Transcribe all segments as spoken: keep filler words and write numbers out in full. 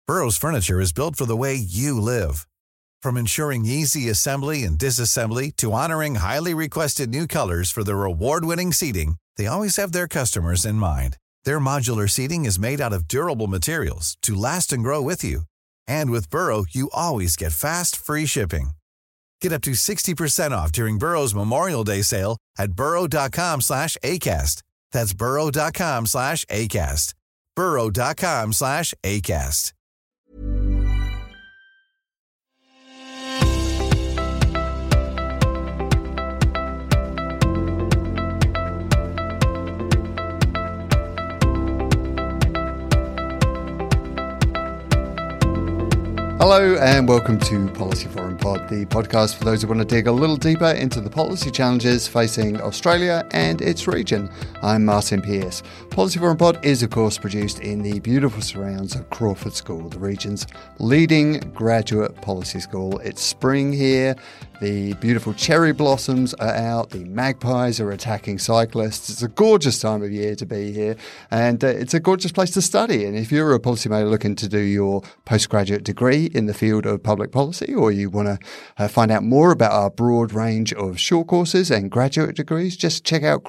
Burrow's furniture is built for the way you live. From ensuring easy assembly and disassembly to honoring highly requested new colors for their award-winning seating, they always have their customers in mind. Their modular seating is made out of durable materials to last and grow with you. And with Burrow, you always get fast, free shipping. Get up to sixty percent off during Burrow's Memorial Day sale at burrow.com slash ACAST. That's burrow.com slash ACAST. burrow.com slash ACAST. Hello and welcome to Policy Forum Pod, the podcast for those who want to dig a little deeper into the policy challenges facing Australia and its region. I'm Martin Pearce. Policy Forum Pod is of course produced in the beautiful surrounds of Crawford School, the region's leading graduate policy school. It's spring here. The beautiful cherry blossoms are out, the magpies are attacking cyclists. It's a gorgeous time of year to be here, and uh, it's a gorgeous place to study. And if you're a policymaker looking to do your postgraduate degree in the field of public policy, or you want to uh, find out more about our broad range of short courses and graduate degrees, just check out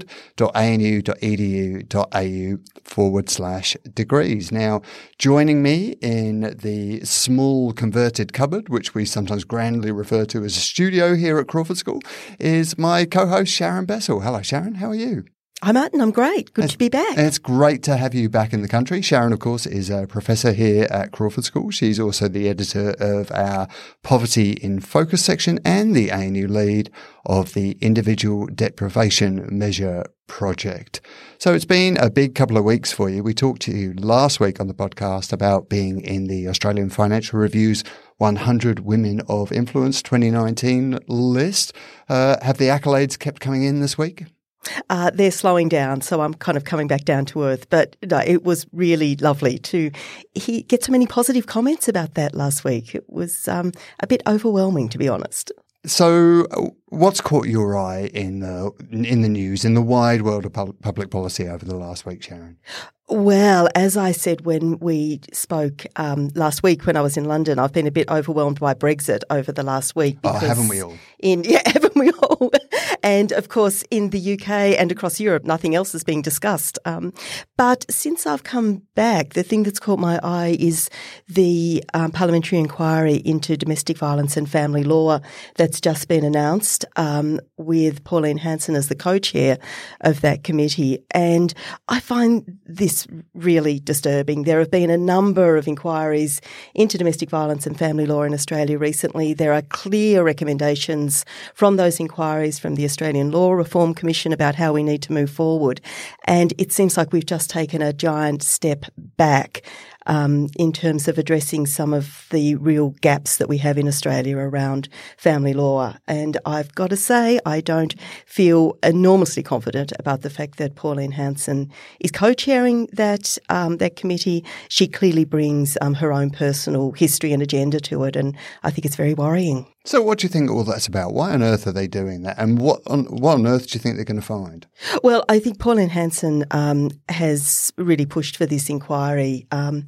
crawford.anu.edu.au forward slash degrees. Now, joining me in the small converted cupboard, which we sometimes grandly refer to as studio here at Crawford School, is my co-host Sharon Bessell. Hello, Sharon. How are you? Hi, Martin. I'm great. Good it's, to be back. It's great to have you back in the country. Sharon, of course, is a professor here at Crawford School. She's also the editor of our Poverty in Focus section and the A N U lead of the Individual Deprivation Measure project. So it's been a big couple of weeks for you. We talked to you last week on the podcast about being in the Australian Financial Review's one hundred Women of Influence twenty nineteen list. Uh, have the accolades kept coming in this week? Uh, they're slowing down, so I'm kind of coming back down to earth. But no, it was really lovely to he, get so many positive comments about that last week. It was um, a bit overwhelming, to be honest. So what's caught your eye in the, in the news, in the wide world of pub- public policy over the last week, Sharon? Well, as I said when we spoke um, last week when I was in London, I've been a bit overwhelmed by Brexit over the last week. Oh, haven't we all? In, yeah, haven't we all? And, of course, in the U K and across Europe, nothing else is being discussed. Um, but since I've come back, the thing that's caught my eye is the um, parliamentary inquiry into domestic violence and family law that's just been announced um, with Pauline Hanson as the co-chair of that committee. And I find this really disturbing. There have been a number of inquiries into domestic violence and family law in Australia recently. There are clear recommendations from those inquiries from the Australian Law Reform Commission about how we need to move forward. And it seems like we've just taken a giant step back um, in terms of addressing some of the real gaps that we have in Australia around family law. And I've got to say, I don't feel enormously confident about the fact that Pauline Hanson is co-chairing that um, that committee. She clearly brings um, her own personal history and agenda to it, and I think it's very worrying. So what do you think all that's about? Why on earth are they doing that? And what on, what on earth do you think they're going to find? Well, I think Pauline Hanson um, has really pushed for this inquiry. Um,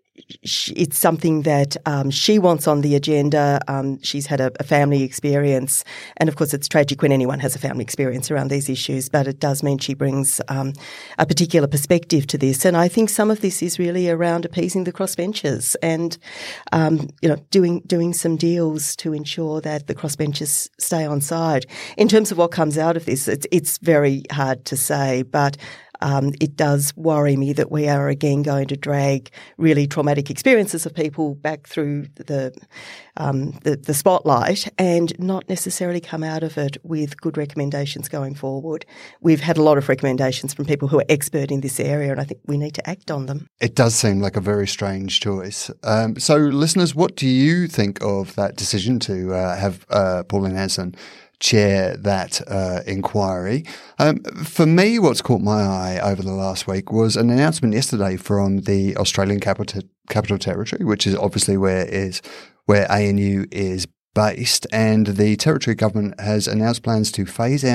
It's something that um, she wants on the agenda. Um, she's had a, a family experience. And, of course, it's tragic when anyone has a family experience around these issues, but it does mean she brings um, a particular perspective to this. And I think some of this is really around appeasing the crossbenchers and, um, you know, doing doing some deals to ensure that the crossbenchers stay on side. In terms of what comes out of this, it's, it's very hard to say, but Um, it does worry me that we are again going to drag really traumatic experiences of people back through the, um, the the spotlight and not necessarily come out of it with good recommendations going forward. We've had a lot of recommendations from people who are expert in this area, and I think we need to act on them. It does seem like a very strange choice. Um, so, listeners, what do you think of that decision to uh, have uh, Pauline Hanson chair that uh, inquiry? Um, for me, what's caught my eye over the last week was an announcement yesterday from the Australian Capital, Capital Territory, which is obviously where is where A N U is based, and the Territory Government has announced plans to phase out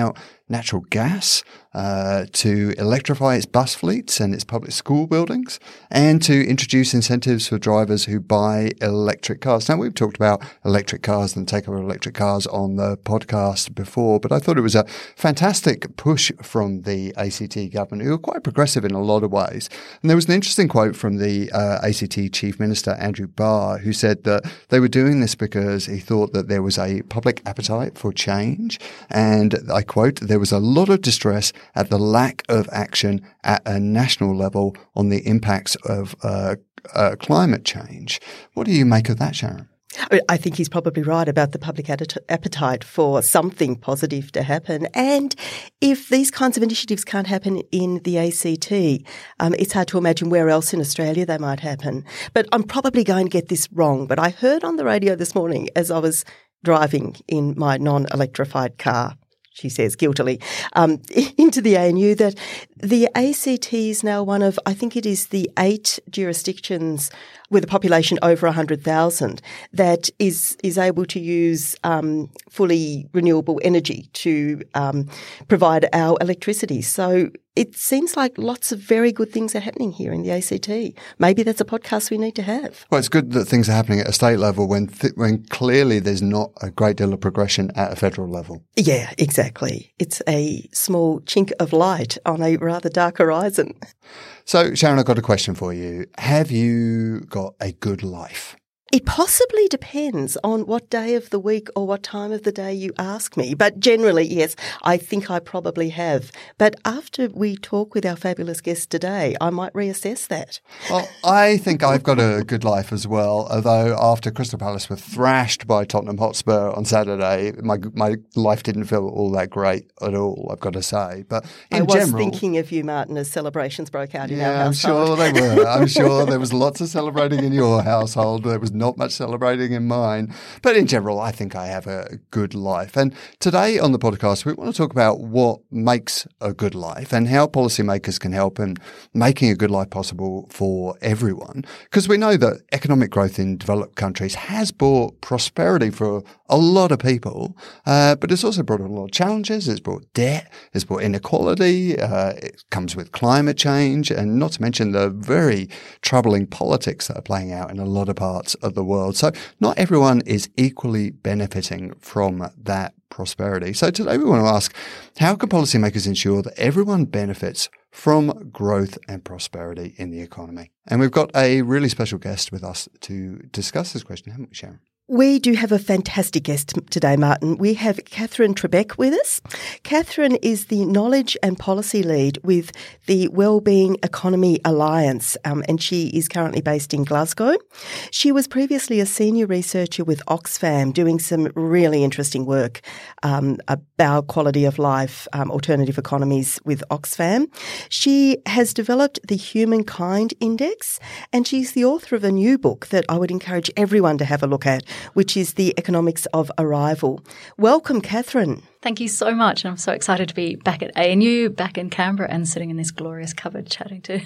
natural gas, uh, to electrify its bus fleets and its public school buildings, and to introduce incentives for drivers who buy electric cars. Now, we've talked about electric cars and the takeover of electric cars on the podcast before, but I thought it was a fantastic push from the A C T government, who are quite progressive in a lot of ways. And there was an interesting quote from the uh, A C T Chief Minister, Andrew Barr, who said that they were doing this because he thought that there was a public appetite for change. And I quote, there was a lot of distress at the lack of action at a national level on the impacts of uh, uh, climate change. What do you make of that, Sharon? I think he's probably right about the public appetite for something positive to happen. And if these kinds of initiatives can't happen in the A C T, um, it's hard to imagine where else in Australia they might happen. But I'm probably going to get this wrong. But I heard on the radio this morning as I was driving in my non-electrified car, she says guiltily, um, into the A N U, that the A C T is now one of, I think it is the eight jurisdictions with a population over one hundred thousand that is is able to use um, fully renewable energy to um, provide our electricity. So it seems like lots of very good things are happening here in the A C T. Maybe that's a podcast we need to have. Well, it's good that things are happening at a state level when th- when clearly there's not a great deal of progression at a federal level. Yeah, exactly. It's a small chink of light on a rather dark horizon. So, Sharon, I've got a question for you. Have you got a good life? It possibly depends on what day of the week or what time of the day you ask me. But generally, yes, I think I probably have. But after we talk with our fabulous guest today, I might reassess that. Well, I think I've got a good life as well, although after Crystal Palace were thrashed by Tottenham Hotspur on Saturday, my my life didn't feel all that great at all, I've got to say. But in I was general, thinking of you, Martin, as celebrations broke out in yeah, our household. I'm sure they were. I'm sure there was lots of celebrating in your household. There was not much celebrating in mine. But in general, I think I have a good life. And today on the podcast, we want to talk about what makes a good life and how policymakers can help in making a good life possible for everyone. Because we know that economic growth in developed countries has brought prosperity for a lot of people, uh, but it's also brought a lot of challenges. It's brought debt, it's brought inequality, uh, it comes with climate change, and not to mention the very troubling politics that are playing out in a lot of parts of the world. So not everyone is equally benefiting from that prosperity. So today we want to ask, how can policymakers ensure that everyone benefits from growth and prosperity in the economy? And we've got a really special guest with us to discuss this question, haven't we, Sharon? We do have a fantastic guest today, Martin. We have Catherine Trebeck with us. Catherine is the Knowledge and Policy Lead with the Wellbeing Economy Alliance, um, and she is currently based in Glasgow. She was previously a senior researcher with Oxfam, doing some really interesting work um, about quality of life, um, alternative economies with Oxfam. She has developed the Humankind Index, and she's the author of a new book that I would encourage everyone to have a look at, which is The Economics of Arrival. Welcome, Catherine. Thank you so much. I'm so excited to be back at A N U, back in Canberra, and sitting in this glorious cupboard chatting to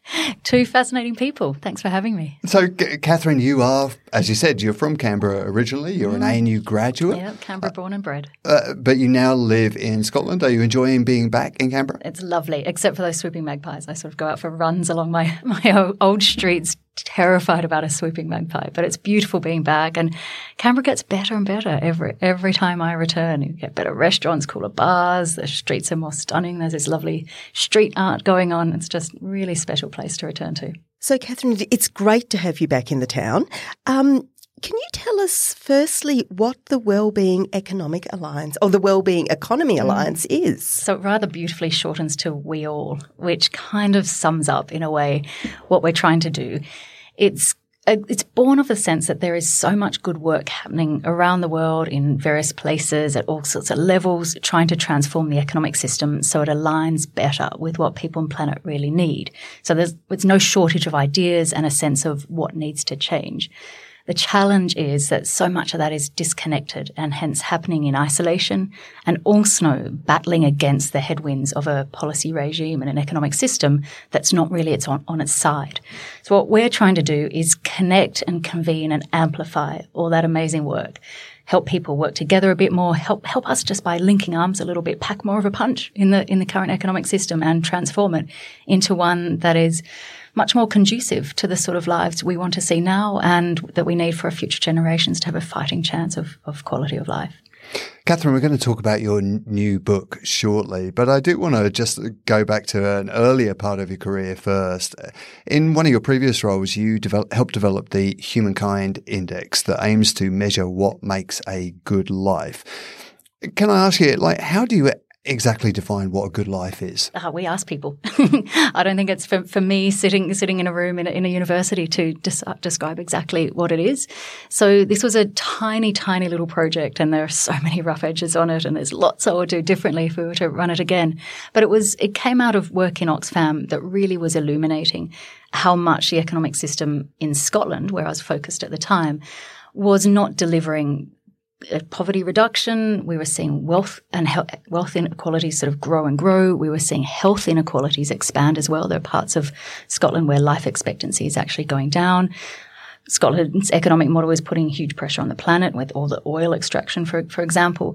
two fascinating people. Thanks for having me. So, G- Catherine, you are, as you said, you're from Canberra originally. You're mm. an A N U graduate. Yeah, Canberra born and bred. Uh, but you now live in Scotland. Are you enjoying being back in Canberra? It's lovely, except for those swooping magpies. I sort of go out for runs along my, my old streets, terrified about a swooping magpie. But it's beautiful being back, and Canberra gets better and better every every time I return. You get better restaurants, cooler bars, the streets are more stunning. There's this lovely street art going on. It's just a really special place to return to. So, Catherine, it's great to have you back in the town. Um, can you tell us, firstly, what the Wellbeing Economic Alliance or the Wellbeing Economy Alliance mm. is? So it rather beautifully shortens to We All, which kind of sums up, in a way, what we're trying to do. It's It's born of the sense that there is so much good work happening around the world in various places at all sorts of levels, trying to transform the economic system so it aligns better with what people and planet really need. So there's, there's no shortage of ideas and a sense of what needs to change. The challenge is that so much of that is disconnected and hence happening in isolation, and also battling against the headwinds of a policy regime and an economic system that's not really it's on, on its side. So what we're trying to do is connect and convene and amplify all that amazing work, help people work together a bit more, help help us just by linking arms a little bit, pack more of a punch in the in the current economic system and transform it into one that is much more conducive to the sort of lives we want to see now and that we need for our future generations to have a fighting chance of, of quality of life. Catherine, we're going to talk about your n- new book shortly, but I do want to just go back to an earlier part of your career first. In one of your previous roles, you develop, helped develop the Humankind Index that aims to measure what makes a good life. Can I ask you, like, how do you exactly define what a good life is? Uh, we ask people. I don't think it's for, for me sitting sitting in a room in a, in a university to des- describe exactly what it is. So this was a tiny, tiny little project, and there are so many rough edges on it, and there's lots I would do differently if we were to run it again. But it was it came out of work in Oxfam that really was illuminating how much the economic system in Scotland, where I was focused at the time, was not delivering poverty reduction. We were seeing wealth and he- wealth inequalities sort of grow and grow. We were seeing health inequalities expand as well. There are parts of Scotland where life expectancy is actually going down. Scotland's economic model is putting huge pressure on the planet with all the oil extraction, for for example.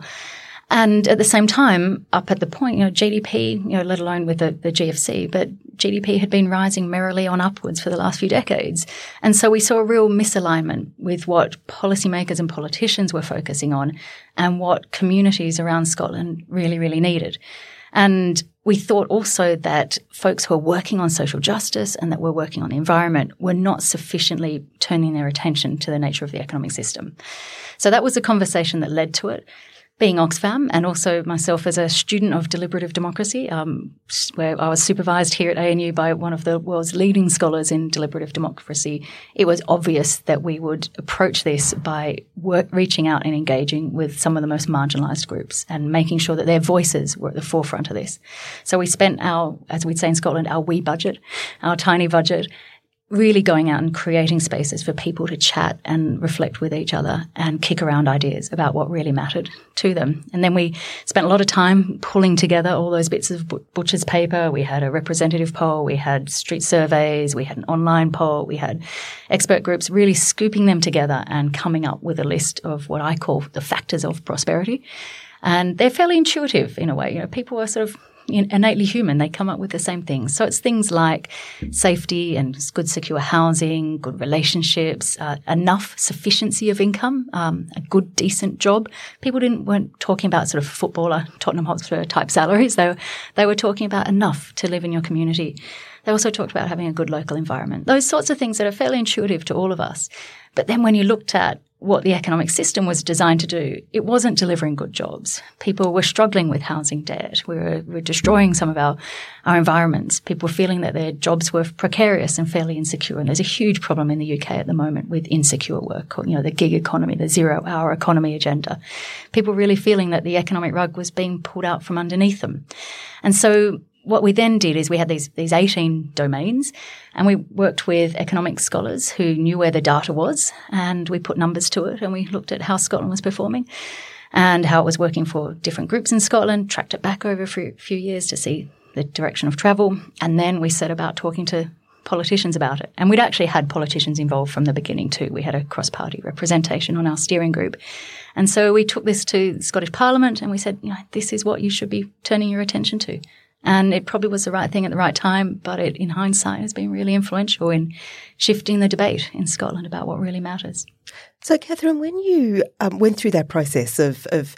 And at the same time, up at the point, you know, G D P, you know, let alone with the, the G F C, but G D P had been rising merrily on upwards for the last few decades. And so we saw a real misalignment with what policymakers and politicians were focusing on and what communities around Scotland really, really needed. And we thought also that folks who are working on social justice and that were working on the environment were not sufficiently turning their attention to the nature of the economic system. So that was the conversation that led to it. Being Oxfam and also myself as a student of deliberative democracy, um, where I was supervised here at A N U by one of the world's leading scholars in deliberative democracy, it was obvious that we would approach this by work, reaching out and engaging with some of the most marginalised groups and making sure that their voices were at the forefront of this. So we spent our, as we'd say in Scotland, our wee budget, our tiny budget, really going out and creating spaces for people to chat and reflect with each other and kick around ideas about what really mattered to them. And then we spent a lot of time pulling together all those bits of Butcher's paper. We had a representative poll, we had street surveys, we had an online poll, we had expert groups really scooping them together and coming up with a list of what I call the factors of prosperity. And they're fairly intuitive in a way. You know, people are sort of innately human. They come up with the same things. So it's things like safety and good, secure housing, good relationships, uh, enough sufficiency of income, um, a good, decent job. People didn't weren't talking about sort of footballer, Tottenham Hotspur type salaries. They were, they were talking about enough to live in your community. They also talked about having a good local environment. Those sorts of things that are fairly intuitive to all of us. But then when you looked at what the economic system was designed to do, it wasn't delivering good jobs. People were struggling with housing debt. We were, we were destroying some of our, our environments. People were feeling that their jobs were precarious and fairly insecure. And there's a huge problem in the U K at the moment with insecure work, you know, the gig economy, the zero-hour economy agenda. People really feeling that the economic rug was being pulled out from underneath them. And so what we then did is we had these these eighteen domains, and we worked with economic scholars who knew where the data was, and we put numbers to it, and we looked at how Scotland was performing and how it was working for different groups in Scotland, tracked it back over a few years to see the direction of travel, and then we set about talking to politicians about it. And we'd actually had politicians involved from the beginning too. We had a cross-party representation on our steering group. And so we took this to the Scottish Parliament and we said, you know, this is what you should be turning your attention to. And it probably was the right thing at the right time, but it, in hindsight, has been really influential in shifting the debate in Scotland about what really matters. So, Catherine, when you um, went through that process of, of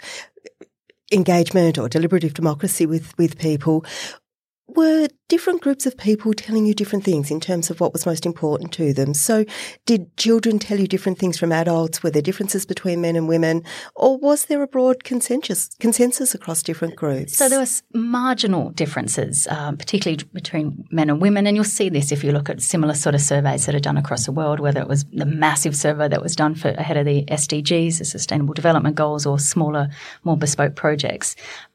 engagement or deliberative democracy with, with people, were different groups of people telling you different things in terms of what was most important to them? So did children tell you different things from adults? Were there differences between men and women? Or was there a broad consensus consensus across different groups? So there were marginal differences, um, particularly between men and women. And you'll see this if you look at similar sort of surveys that are done across the world, whether it was the massive survey that was done for ahead of the S D Gs, the Sustainable Development Goals, or smaller, more bespoke projects. But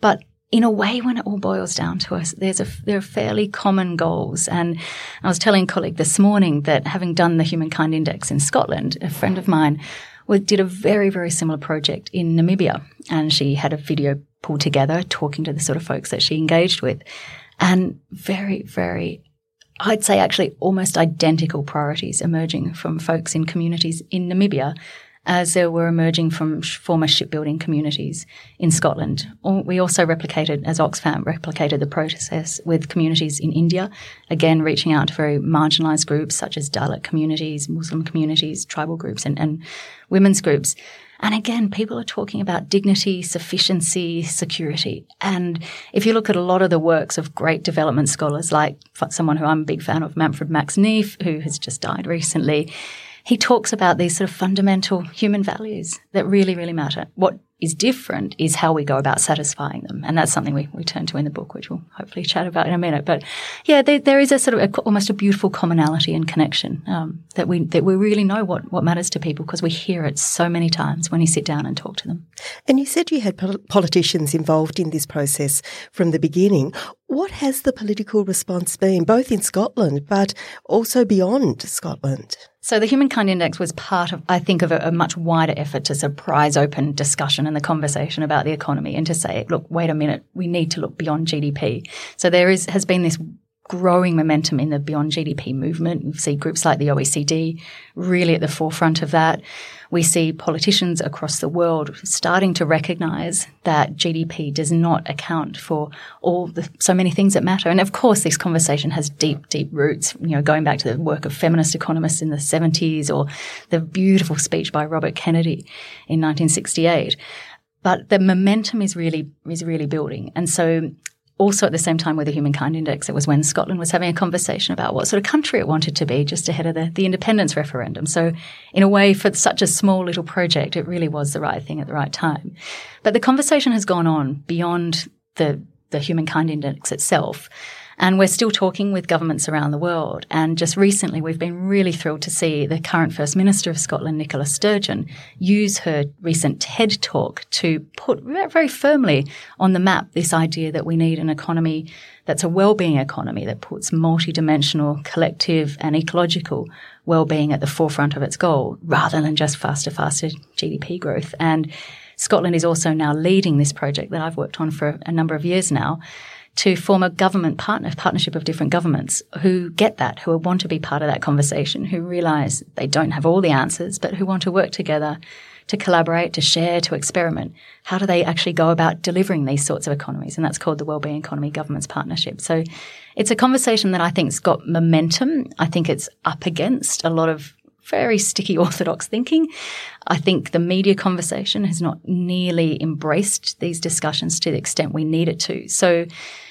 in a way, when it all boils down to us, there's a, there are fairly common goals. And I was telling a colleague this morning that having done the Humankind Index in Scotland, a friend of mine did a very, very similar project in Namibia. And she had a video pulled together talking to the sort of folks that she engaged with. And very, very, I'd say actually almost identical priorities emerging from folks in communities in Namibia as they were emerging from former shipbuilding communities in Scotland. We also replicated, as Oxfam, replicated the process with communities in India, again reaching out to very marginalised groups such as Dalit communities, Muslim communities, tribal groups and, and women's groups. And again, people are talking about dignity, sufficiency, security. And if you look at a lot of the works of great development scholars, like someone who I'm a big fan of, Manfred Max Neef, who has just died recently, he talks about these sort of fundamental human values that really, really matter. What is different is how we go about satisfying them. And that's something we, we turn to in the book, which we'll hopefully chat about in a minute. But yeah, there, there is a sort of a, almost a beautiful commonality and connection um, that we that we really know what, what matters to people because we hear it so many times when you sit down and talk to them. And you said you had pol- politicians involved in this process from the beginning. What has the political response been, both in Scotland but also beyond Scotland? So the Humankind Index was part of, I think, of a, a much wider effort to surprise open discussion and the conversation about the economy and to say, look, wait a minute, we need to look beyond G D P. So there is has been this growing momentum in the beyond G D P movement. We see groups like the O E C D really at the forefront of that. We see politicians across the world starting to recognise that G D P does not account for all the so many things that matter. And of course, this conversation has deep, deep roots, you know, going back to the work of feminist economists in the seventies or the beautiful speech by Robert Kennedy in nineteen sixty-eight. But the momentum is really, is really building. And so also at the same time with the Humankind Index, it was when Scotland was having a conversation about what sort of country it wanted to be just ahead of the, the independence referendum. So in a way, for such a small little project, it really was the right thing at the right time. But the conversation has gone on beyond the, the Humankind Index itself. And we're still talking with governments around the world. And just recently, we've been really thrilled to see the current First Minister of Scotland, Nicola Sturgeon, use her recent TED Talk to put very firmly on the map this idea that we need an economy that's a well-being economy that puts multidimensional, collective and ecological well-being at the forefront of its goal, rather than just faster, faster G D P growth. And Scotland is also now leading this project that I've worked on for a number of years now, to form a government partner, partnership of different governments who get that, who want to be part of that conversation, who realise they don't have all the answers, but who want to work together to collaborate, to share, to experiment. How do they actually go about delivering these sorts of economies? And that's called the Wellbeing Economy Governments Partnership. So it's a conversation that I think's got momentum. I think it's up against a lot of very sticky orthodox thinking. I think the media conversation has not nearly embraced these discussions to the extent we need it to. So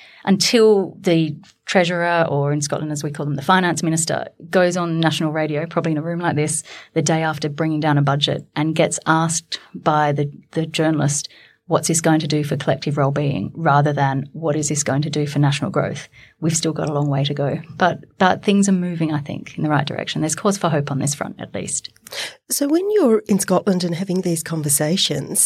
until the Treasurer, or in Scotland as we call them, the Finance Minister, goes on national radio, probably in a room like this, the day after bringing down a budget and gets asked by the, the journalist, what's this going to do for collective well-being, rather than what is this going to do for national growth? We've still got a long way to go. But but things are moving, I think, in the right direction. There's cause for hope on this front, at least. So when you're in Scotland and having these conversations,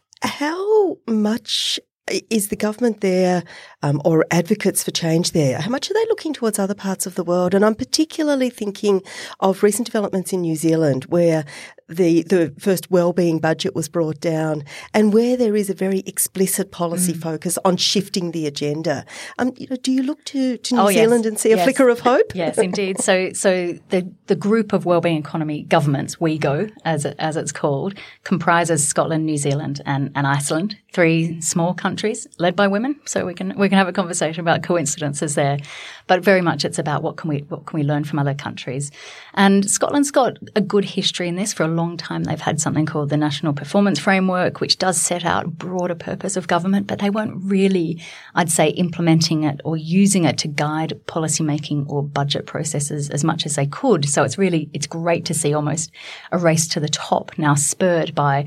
how much is the government there, um, or advocates for change there? How much are they looking towards other parts of the world? And I'm particularly thinking of recent developments in New Zealand, where the the first wellbeing budget was brought down, and where there is a very explicit policy mm. focus on shifting the agenda. Um, you know, do you look to, to New oh, Zealand yes. and see a yes. flicker of hope? Yes, indeed. So, so the the group of wellbeing economy governments, WeGo, as it, as it's called, comprises Scotland, New Zealand, and, and Iceland, three small countries led by women. So we can we can have a conversation about coincidences there, but very much it's about what can we what can we learn from other countries. And Scotland's got a good history in this. For a long time, they've had something called the National Performance Framework, which does set out a broader purpose of government, but they weren't really, I'd say, implementing it or using it to guide policymaking or budget processes as much as they could. So it's really, it's great to see almost a race to the top now spurred by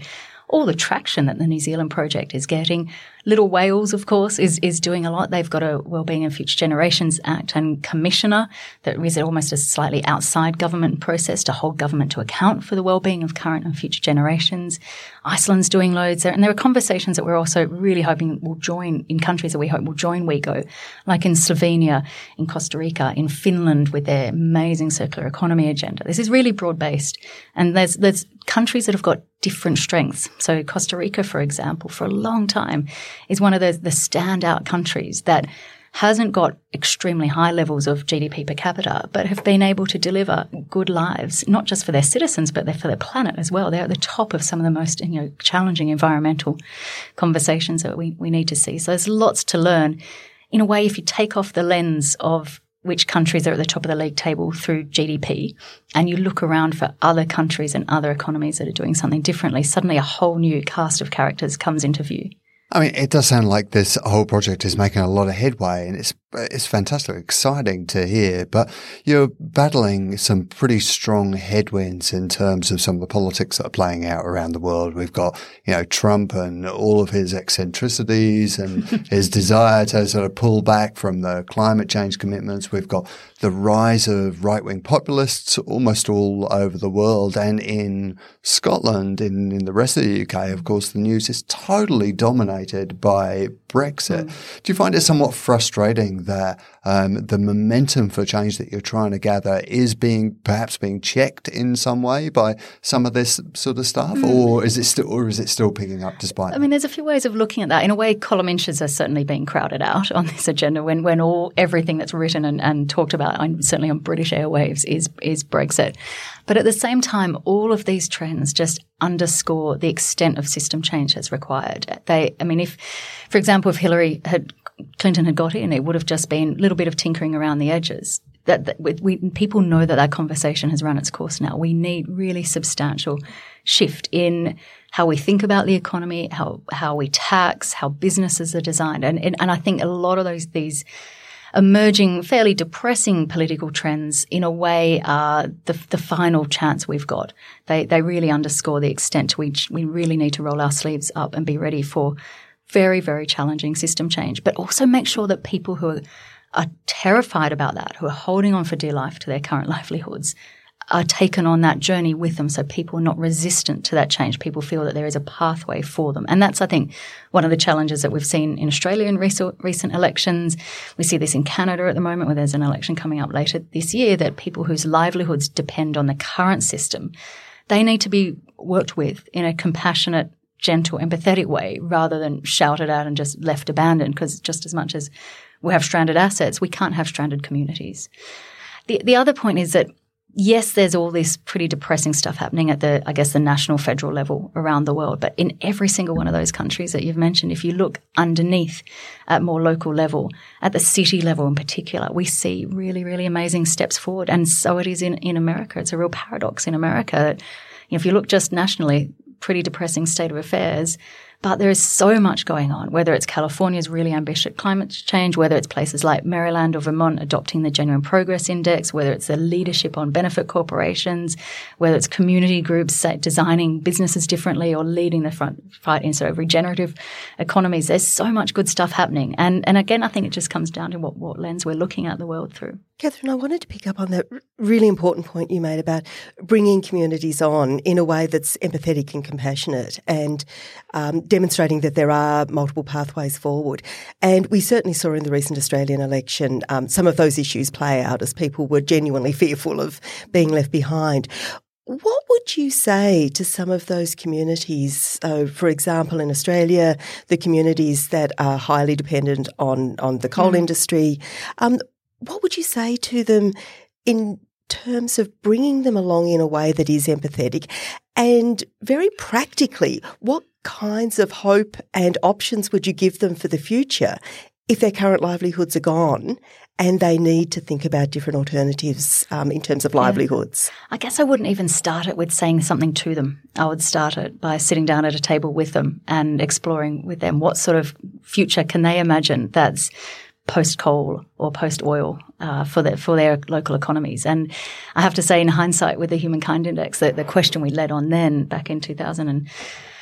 all the traction that the New Zealand project is getting. Little Wales, of course, is is doing a lot. They've got a Wellbeing and Future Generations Act and Commissioner that is almost a slightly outside government process to hold government to account for the wellbeing of current and future generations. Iceland's doing loads there. And there are conversations that we're also really hoping will join in countries that we hope will join WeGo, like in Slovenia, in Costa Rica, in Finland with their amazing circular economy agenda. This is really broad-based. And there's there's countries that have got different strengths. So Costa Rica, for example, for a long time is one of the, the standout countries that hasn't got extremely high levels of G D P per capita, but have been able to deliver good lives, not just for their citizens, but for their planet as well. They're at the top of some of the most, you know, challenging environmental conversations that we, we need to see. So there's lots to learn. In a way, if you take off the lens of which countries are at the top of the league table through G D P, and you look around for other countries and other economies that are doing something differently, suddenly a whole new cast of characters comes into view. I mean, it does sound like this whole project is making a lot of headway, and it's it's fantastic, exciting to hear. But you're battling some pretty strong headwinds in terms of some of the politics that are playing out around the world. We've got, you know, Trump and all of his eccentricities and his desire to sort of pull back from the climate change commitments. We've got the rise of right-wing populists almost all over the world, and in Scotland, in, in the rest of the U K, of course, the news is totally dominated by Brexit. Mm. Do you find it somewhat frustrating that um, the momentum for change that you're trying to gather is being perhaps being checked in some way by some of this sort of stuff, mm. or is it still, or is it still picking up despite? I mean, there's a few ways of looking at that. In a way, column inches are certainly being crowded out on this agenda. When when all everything that's written and, and talked about, on, certainly on British airwaves, is is Brexit. But at the same time, all of these trends just underscore the extent of system change that's required. They, I mean, if, for example, if Hillary had Clinton had got in, it would have just been a little bit of tinkering around the edges. That, that we, people know that that conversation has run its course now. We need really substantial shift in how we think about the economy, how how we tax, how businesses are designed, and and, and I think a lot of those these emerging, fairly depressing political trends, in a way, are the, the final chance we've got. They they really underscore the extent to which we really need to roll our sleeves up and be ready for very, very challenging system change, but also make sure that people who are, are terrified about that, who are holding on for dear life to their current livelihoods, are taken on that journey with them, so people are not resistant to that change. People feel that there is a pathway for them. And that's, I think, one of the challenges that we've seen in Australia in recent, recent elections. We see this in Canada at the moment, where there's an election coming up later this year, that people whose livelihoods depend on the current system, they need to be worked with in a compassionate, gentle, empathetic way, rather than shouted at and just left abandoned, because just as much as we have stranded assets, we can't have stranded communities. The, the other point is that, yes, there's all this pretty depressing stuff happening at the, I guess, the national federal level around the world. But in every single one of those countries that you've mentioned, if you look underneath at more local level, at the city level in particular, we see really, really amazing steps forward. And so it is in, in America. It's a real paradox in America that, you know, if you look just nationally, pretty depressing state of affairs. But there is so much going on, whether it's California's really ambitious climate change, whether it's places like Maryland or Vermont adopting the Genuine Progress Index, whether it's the leadership on benefit corporations, whether it's community groups say, designing businesses differently or leading the front fight in sort of regenerative economies. There's so much good stuff happening. And and again, I think it just comes down to what, what lens we're looking at the world through. Catherine, I wanted to pick up on that really important point you made about bringing communities on in a way that's empathetic and compassionate, and um, demonstrating that there are multiple pathways forward. And we certainly saw in the recent Australian election um, some of those issues play out as people were genuinely fearful of being left behind. What would you say to some of those communities? So, for example, in Australia, the communities that are highly dependent on, on the coal mm. industry, um, what would you say to them in terms of bringing them along in a way that is empathetic? And very practically, what kinds of hope and options would you give them for the future if their current livelihoods are gone and they need to think about different alternatives um, in terms of livelihoods? Yeah. I guess I wouldn't even start it with saying something to them. I would start it by sitting down at a table with them and exploring with them what sort of future can they imagine that's post-coal or post-oil uh, for, the, for their local economies. And I have to say, in hindsight, with the Humankind Index, the, the question we led on then back in two thousand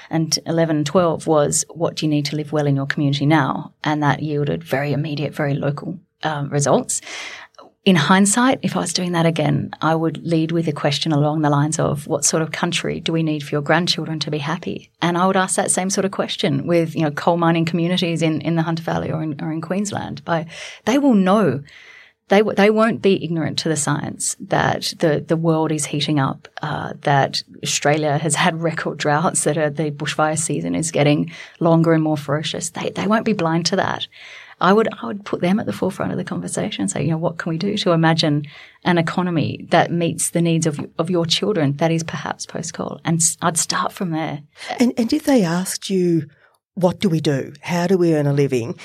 and eleven and twelve was, what do you need to live well in your community now? And that yielded very immediate, very local um, results. In hindsight, if I was doing that again, I would lead with a question along the lines of, what sort of country do we need for your grandchildren to be happy? And I would ask that same sort of question with, you know, coal mining communities in, in the Hunter Valley or in, or in Queensland. By, they will know, they they won't be ignorant to the science that the, the world is heating up, uh, that Australia has had record droughts, that are, the bushfire season is getting longer and more ferocious. They they won't be blind to that. I would I would put them at the forefront of the conversation and say, you know, what can we do to imagine an economy that meets the needs of of your children that is perhaps post-coal? And I'd start from there. And, and if they asked you, what do we do? How do we earn a living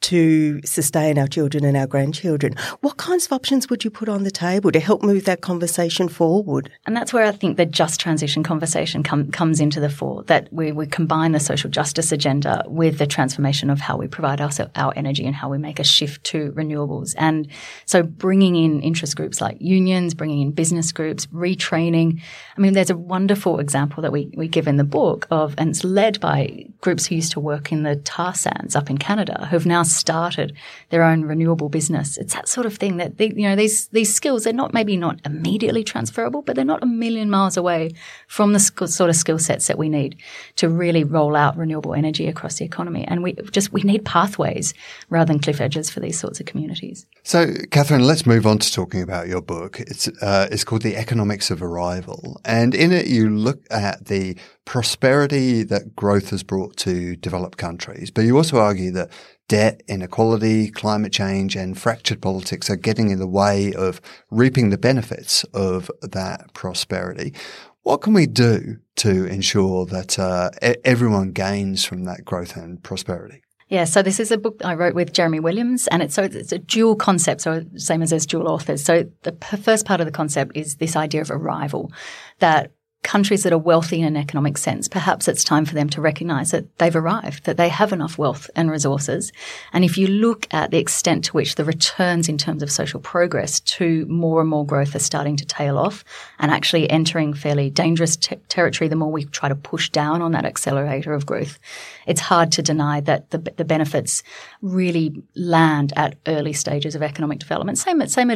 to sustain our children and our grandchildren? What kinds of options would you put on the table to help move that conversation forward? And that's where I think the just transition conversation com- comes into the fore, that we, we combine the social justice agenda with the transformation of how we provide our, our energy and how we make a shift to renewables. And so bringing in interest groups like unions, bringing in business groups, retraining. I mean, there's a wonderful example that we, we give in the book of, and it's led by groups who used to work in the tar sands up in Canada, who've now started their own renewable business. It's that sort of thing that, they, you know, these these skills, they're not maybe not immediately transferable, but they're not a million miles away from the sc- sort of skill sets that we need to really roll out renewable energy across the economy. And we just, we need pathways rather than cliff edges for these sorts of communities. So, Catherine, let's move on to talking about your book. It's uh, it's called The Economics of Arrival. And in it, you look at the prosperity that growth has brought to developed countries, but you also argue that debt, inequality, climate change, and fractured politics are getting in the way of reaping the benefits of that prosperity. What can we do to ensure that uh, everyone gains from that growth and prosperity? Yeah, so this is a book I wrote with Jeremy Williams, and it's so it's a dual concept, so same as there's dual authors. So the p- first part of the concept is this idea of arrival, that countries that are wealthy in an economic sense, perhaps it's time for them to recognise that they've arrived, that they have enough wealth and resources. And if you look at the extent to which the returns in terms of social progress to more and more growth are starting to tail off and actually entering fairly dangerous te- territory the more we try to push down on that accelerator of growth, it's hard to deny that the, the benefits really land at early stages of economic development. Same at same at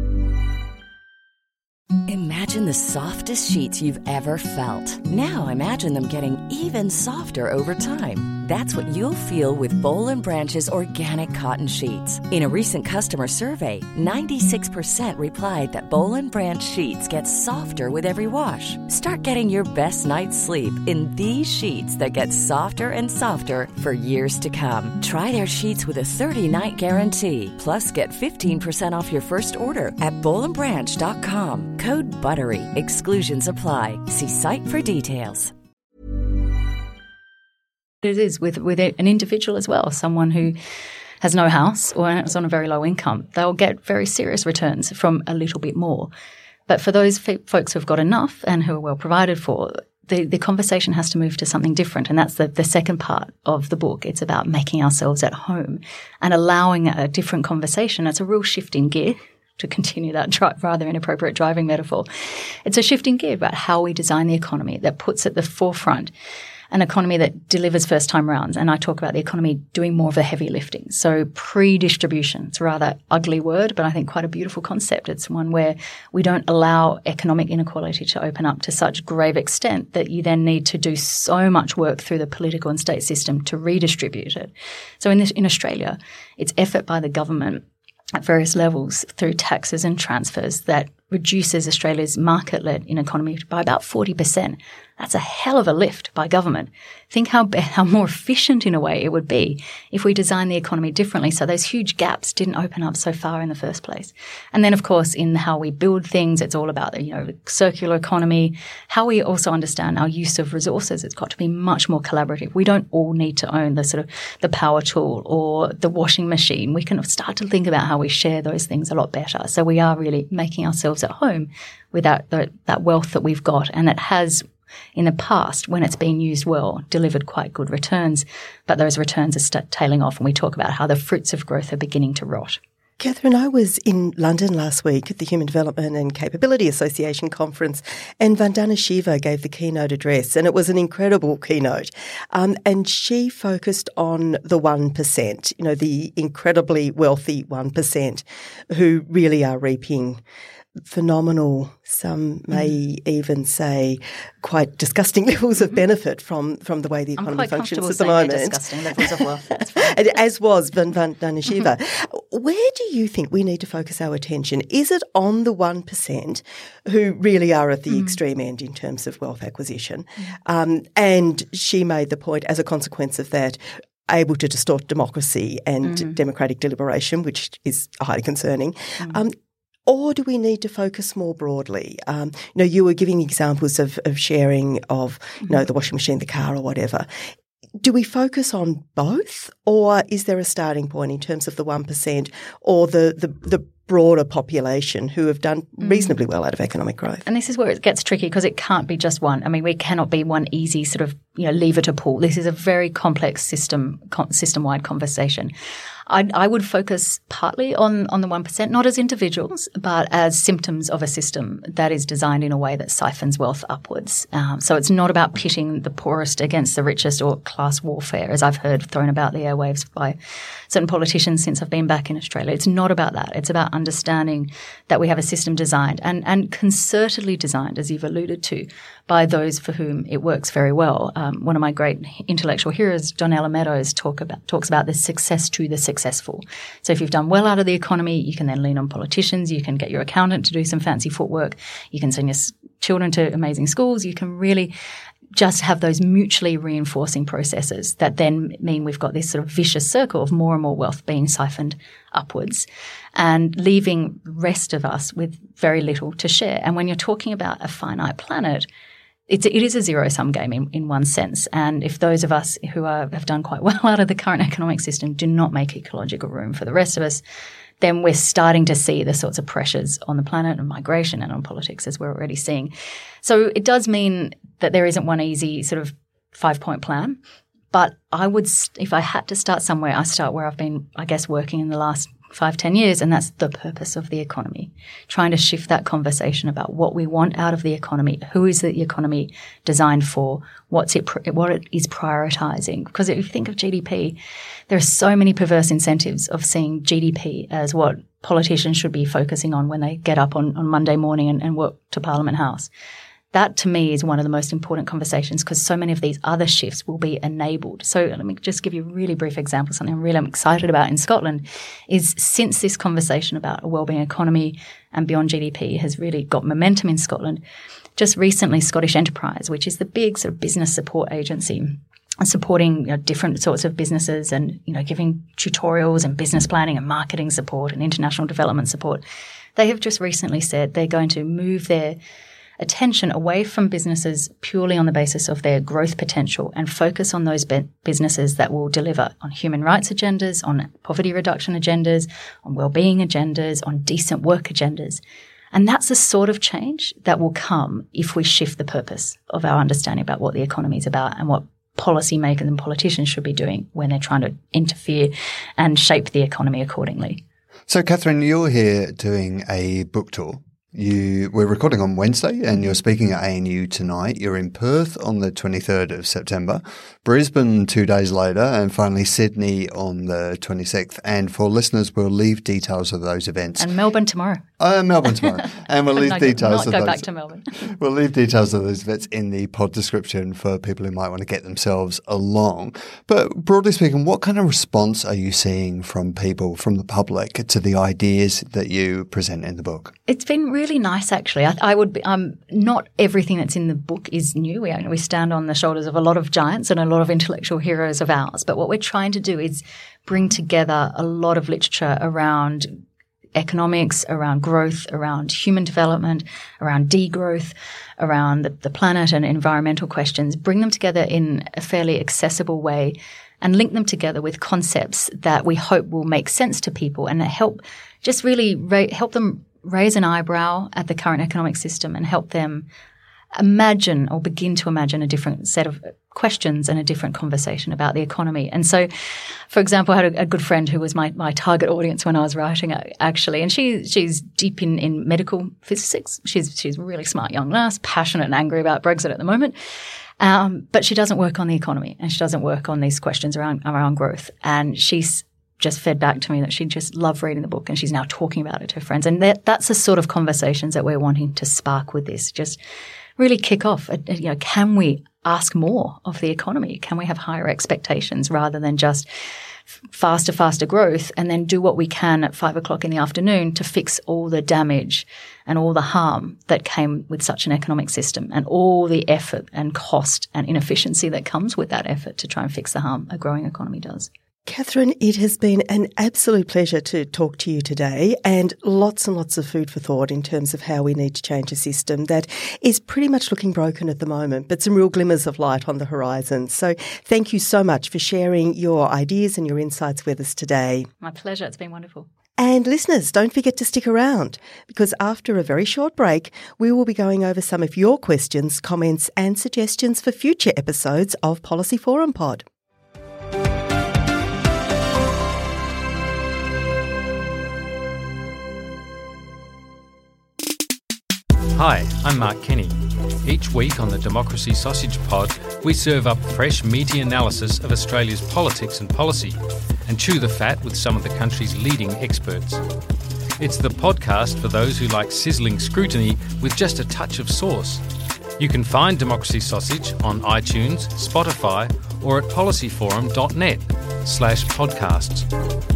Imagine the softest sheets you've ever felt. Now imagine them getting even softer over time. That's what you'll feel with Boll and Branch's organic cotton sheets. In a recent customer survey, ninety-six percent replied that Boll and Branch sheets get softer with every wash. Start getting your best night's sleep in these sheets that get softer and softer for years to come. Try their sheets with a thirty-night guarantee. Plus, get fifteen percent off your first order at boll and branch dot com. Code BUTTERY. Exclusions apply. See site for details. It is with, with an individual as well, someone who has no house or is on a very low income. They'll get very serious returns from a little bit more. But for those f- folks who've got enough and who are well provided for, the, the conversation has to move to something different. And that's the, the second part of the book. It's about making ourselves at home and allowing a different conversation. It's a real shift in gear, to continue that dri- rather inappropriate driving metaphor. It's a shift in gear about how we design the economy that puts at the forefront an economy that delivers first-time rounds. And I talk about the economy doing more of the heavy lifting. So pre-distribution, it's a rather ugly word, but I think quite a beautiful concept. It's one where we don't allow economic inequality to open up to such grave extent that you then need to do so much work through the political and state system to redistribute it. So in, this, in Australia, it's effort by the government at various levels through taxes and transfers that reduces Australia's market-led economy by about forty percent. That's a hell of a lift by government. Think how be- how more efficient in a way it would be if we designed the economy differently so those huge gaps didn't open up so far in the first place. And then, of course, in how we build things, it's all about the, you know, circular economy, how we also understand our use of resources. It's got to be much more collaborative. We don't all need to own the sort of the power tool or the washing machine. We can start to think about how we share those things a lot better. So we are really making ourselves at home with that, that, that wealth that we've got, and that has, in the past, when it's been used well, delivered quite good returns, but those returns are st- tailing off, and we talk about how the fruits of growth are beginning to rot. Catherine, I was in London last week at the Human Development and Capability Association conference, and Vandana Shiva gave the keynote address, and it was an incredible keynote. Um, and she focused on the one percent, you know, the incredibly wealthy one percent who really are reaping phenomenal, some may mm. even say quite disgusting levels of benefit from, from the way the economy functions at the moment. Disgusting levels of wealth. As was Vandana Shiva. Where do you think we need to focus our attention? Is it on the one percent who really are at the mm. extreme end in terms of wealth acquisition? Mm. Um, and she made the point, as a consequence of that, able to distort democracy and mm. democratic deliberation, which is highly concerning. Mm. Um, Or do we need to focus more broadly? Um, you know, you were giving examples of, of sharing of, you know, the washing machine, the car or whatever. Do we focus on both, or is there a starting point in terms of the one percent or the, the, the broader population who have done reasonably well out of economic growth? And this is where it gets tricky because it can't be just one. I mean, we cannot be one easy sort of, you know, lever to pull. This is a very complex system, system-wide conversation. I, I would focus partly on, on the one percent, not as individuals, but as symptoms of a system that is designed in a way that siphons wealth upwards. Um, so it's not about pitting the poorest against the richest or class warfare, as I've heard thrown about the airwaves by certain politicians since I've been back in Australia. It's not about that. It's about understanding that we have a system designed and, and concertedly designed, as you've alluded to, by those for whom it works very well. Um, one of my great intellectual heroes, Donella Meadows, talk about, talks about the success to the successful. So if you've done well out of the economy, you can then lean on politicians, you can get your accountant to do some fancy footwork, you can send your children to amazing schools, you can really just have those mutually reinforcing processes that then mean we've got this sort of vicious circle of more and more wealth being siphoned upwards and leaving the rest of us with very little to share. And when you're talking about a finite planet, It's, it is a zero-sum game in, in one sense. And if those of us who are, have done quite well out of the current economic system do not make ecological room for the rest of us, then we're starting to see the sorts of pressures on the planet and migration and on politics as we're already seeing. So it does mean that there isn't one easy sort of five-point plan. But I would, if I had to start somewhere, I start where I've been, I guess, working in the last five, ten years, and that's the purpose of the economy, trying to shift that conversation about what we want out of the economy, who is the economy designed for, what's it, what it is prioritizing. Because if you think of G D P, there are so many perverse incentives of seeing G D P as what politicians should be focusing on when they get up on, on Monday morning and, and walk to Parliament House. That, to me, is one of the most important conversations because so many of these other shifts will be enabled. So let me just give you a really brief example. Something I'm really excited about in Scotland is since this conversation about a wellbeing economy and beyond G D P has really got momentum in Scotland, just recently Scottish Enterprise, which is the big sort of business support agency, and supporting you know, different sorts of businesses and you know giving tutorials and business planning and marketing support and international development support, they have just recently said they're going to move their attention away from businesses purely on the basis of their growth potential and focus on those be- businesses that will deliver on human rights agendas, on poverty reduction agendas, on well-being agendas, on decent work agendas. And that's the sort of change that will come if we shift the purpose of our understanding about what the economy is about and what policymakers and politicians should be doing when they're trying to interfere and shape the economy accordingly. So, Catherine, you're here doing a book tour. You, we're recording on Wednesday and you're speaking at A N U tonight. You're in Perth on the twenty-third of September, Brisbane two days later, and finally Sydney on the twenty-sixth. And for listeners, we'll leave details of those events. And Melbourne tomorrow. Uh, Melbourne tomorrow. And we'll leave no, details not of go those. back to Melbourne. We'll leave details of those events in the pod description for people who might want to get themselves along. But broadly speaking, what kind of response are you seeing from people, from the public, to the ideas that you present in the book? It's been really nice, actually. I, I would be, um, not everything that's in the book is new. We, we stand on the shoulders of a lot of giants and a lot of intellectual heroes of ours. But what we're trying to do is bring together a lot of literature around economics, around growth, around human development, around degrowth, around the, the planet and environmental questions, bring them together in a fairly accessible way and link them together with concepts that we hope will make sense to people and help just really ra- help them raise an eyebrow at the current economic system and help them imagine or begin to imagine a different set of questions and a different conversation about the economy. And so, for example, I had a, a good friend who was my, my target audience when I was writing, actually, and she she's deep in, in medical physics. She's she's a really smart young nurse, passionate and angry about Brexit at the moment. Um, but she doesn't work on the economy, and she doesn't work on these questions around around growth. And she's just fed back to me that she just loved reading the book, and she's now talking about it to her friends. And that, that's the sort of conversations that we're wanting to spark with this. Just really kick off. You know, can we ask more of the economy? Can we have higher expectations rather than just faster, faster growth, and then do what we can at five o'clock in the afternoon to fix all the damage and all the harm that came with such an economic system, and all the effort and cost and inefficiency that comes with that effort to try and fix the harm a growing economy does. Catherine, it has been an absolute pleasure to talk to you today, and lots and lots of food for thought in terms of how we need to change a system that is pretty much looking broken at the moment, but some real glimmers of light on the horizon. So thank you so much for sharing your ideas and your insights with us today. My pleasure. It's been wonderful. And listeners, don't forget to stick around, because after a very short break, we will be going over some of your questions, comments and suggestions for future episodes of Policy Forum Pod. Hi, I'm Mark Kenny. Each week on the Democracy Sausage Pod, we serve up fresh, meaty analysis of Australia's politics and policy and chew the fat with some of the country's leading experts. It's the podcast for those who like sizzling scrutiny with just a touch of sauce. You can find Democracy Sausage on iTunes, Spotify, or at policyforum.net slash podcasts.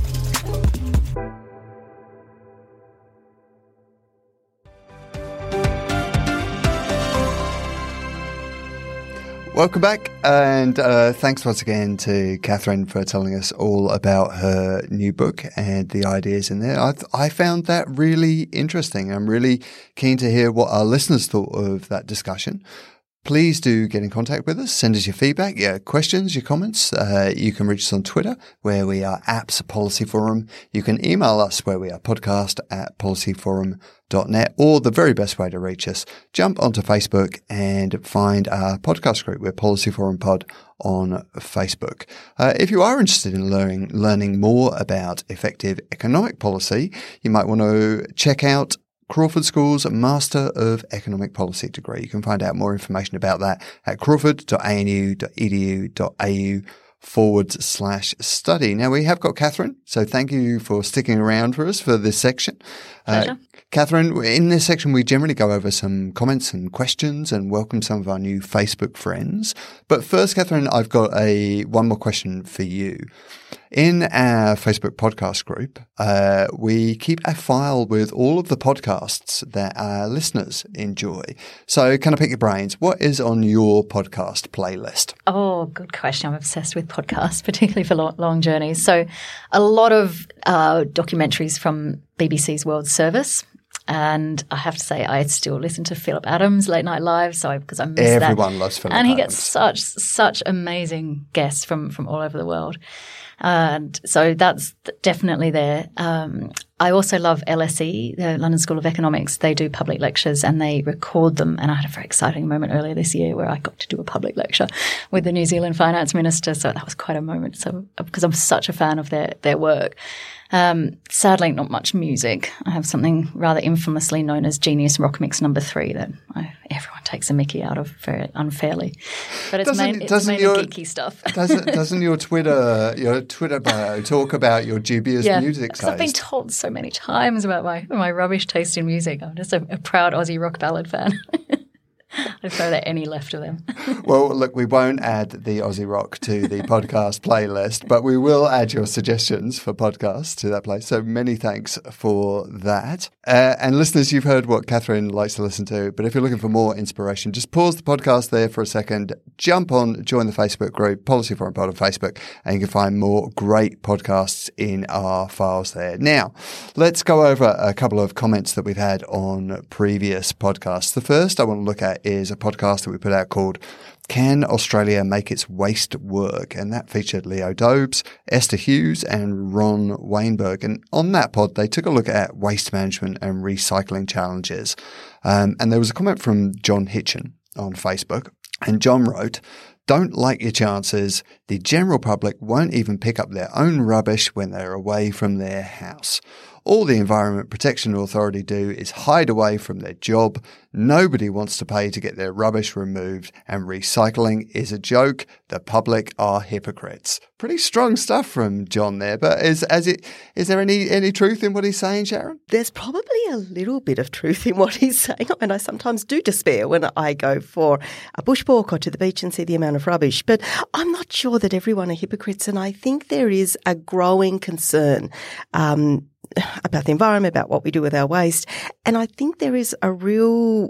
Welcome back, and uh, thanks once again to Catherine for telling us all about her new book and the ideas in there. I, th- I found that really interesting. I'm really keen to hear what our listeners thought of that discussion. Please do get in contact with us. Send us your feedback, your questions, your comments. Uh, you can reach us on Twitter, where we are at Policy Forum. You can email us, where we are podcast at policyforum dot net, or the very best way to reach us, jump onto Facebook and find our podcast group. We're Policy Forum Pod on Facebook. Uh, if you are interested in learning learning more about effective economic policy, you might want to check out Crawford School's Master of Economic Policy degree. You can find out more information about that at crawford dot a n u dot e d u dot a u forward slash study. Now, we have got Catherine, so thank you for sticking around for us for this section. Pleasure. Uh, Catherine, in this section, we generally go over some comments and questions and welcome some of our new Facebook friends. But first, Catherine, I've got a one more question for you. In our Facebook podcast group, uh, we keep a file with all of the podcasts that our listeners enjoy. So can I pick your brains? What is on your podcast playlist? Oh, good question. I'm obsessed with podcasts, particularly for long, long journeys. So a lot of uh, documentaries from B B C's World Service. And I have to say, I still listen to Philip Adams, Late Night Live, so because I miss Everyone that. Everyone loves Philip And he Adams. gets such such amazing guests from, from all over the world. And so that's definitely there. Um, I also love L S E, the London School of Economics. They do public lectures and they record them. And I had a very exciting moment earlier this year where I got to do a public lecture with the New Zealand Finance Minister. So that was quite a moment. So because I'm such a fan of their their work. Um, sadly, not much music. I have something rather infamously known as Genius Rock Mix Number Three that I, everyone takes a mickey out of very unfairly. But it's, Doesn't- main, it's doesn't mainly your- geeky stuff. Doesn't doesn't your Twitter your Twitter bio talk about your dubious music because I've been taste? told so many times about my my rubbish taste in music. I'm just a, a proud Aussie rock ballad fan. I throw there any left of them. Well, look, we won't add the Aussie Rock to the podcast playlist, but we will add your suggestions for podcasts to that place. So many thanks for that. Uh, and listeners, you've heard what Catherine likes to listen to, but if you're looking for more inspiration, just pause the podcast there for a second, jump on, join the Facebook group, Policy Forum Pod on Facebook, and you can find more great podcasts in our files there. Now, let's go over a couple of comments that we've had on previous podcasts. The first I want to look at is a podcast that we put out called Can Australia Make Its Waste Work? And that featured Leo Dobes, Esther Hughes and Ron Weinberg. And on that pod, they took a look at waste management and recycling challenges. Um, and there was a comment from John Hitchen on Facebook. And John wrote, "Don't like your chances. The general public won't even pick up their own rubbish when they're away from their house. All the Environment Protection Authority do is hide away from their job. Nobody wants to pay to get their rubbish removed, and recycling is a joke. The public are hypocrites." Pretty strong stuff from John there, but is as it is there any any truth in what he's saying, Sharon? There's probably a little bit of truth in what he's saying, and I sometimes do despair when I go for a bushwalk or to the beach and see the amount of rubbish. But I'm not sure that everyone are hypocrites, and I think there is a growing concern um, about the environment, about what we do with our waste. And I think there is a real